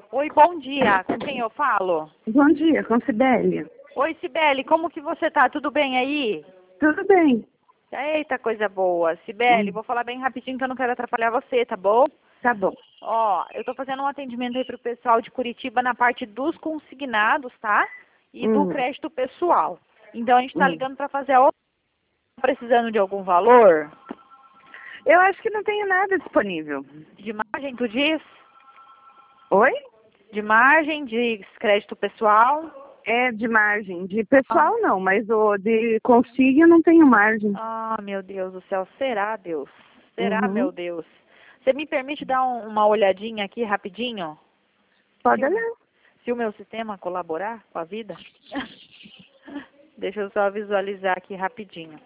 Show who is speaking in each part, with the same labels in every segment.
Speaker 1: Oi, bom dia. Com quem eu falo?
Speaker 2: Bom dia, com Cibele.
Speaker 1: Oi, Cibele, como que você tá? Tudo bem aí?
Speaker 2: Tudo bem.
Speaker 1: Eita, coisa boa. Cibele, vou falar bem rapidinho que eu não quero atrapalhar você, tá bom?
Speaker 2: Tá bom.
Speaker 1: Ó, eu tô fazendo um atendimento aí pro pessoal de Curitiba na parte dos consignados, tá? E do crédito pessoal. Então a gente tá ligando pra fazer a outra. Tá precisando de algum valor?
Speaker 2: Eu acho que não tenho nada disponível.
Speaker 1: De margem, tu diz?
Speaker 2: Oi?
Speaker 1: De margem, de crédito pessoal?
Speaker 2: É de margem. De pessoal não, mas o de consigo eu não tenho margem.
Speaker 1: Ah, meu Deus do céu. Será, Deus? Será, meu
Speaker 2: Uhum.
Speaker 1: Deus? Você me permite dar uma olhadinha aqui rapidinho?
Speaker 2: Pode
Speaker 1: Se o,
Speaker 2: olhar.
Speaker 1: se o meu sistema colaborar com a vida? Deixa eu só visualizar aqui rapidinho.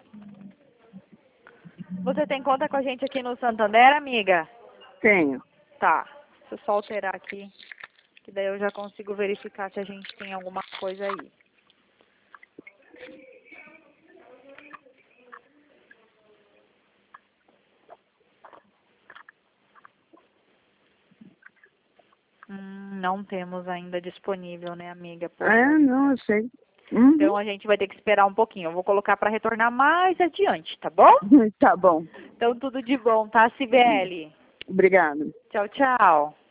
Speaker 1: Você tem conta com a gente aqui no Santander, amiga?
Speaker 2: Tenho.
Speaker 1: Tá. Deixa eu só alterar aqui, que daí eu já consigo verificar se a gente tem alguma coisa aí. Não temos ainda disponível, né, amiga? Poxa.
Speaker 2: Não, eu sei.
Speaker 1: Então a gente vai ter que esperar um pouquinho. Eu vou colocar para retornar mais adiante, tá bom?
Speaker 2: Tá bom.
Speaker 1: Então tudo de bom, tá, Cibele?
Speaker 2: Obrigada.
Speaker 1: Tchau, tchau.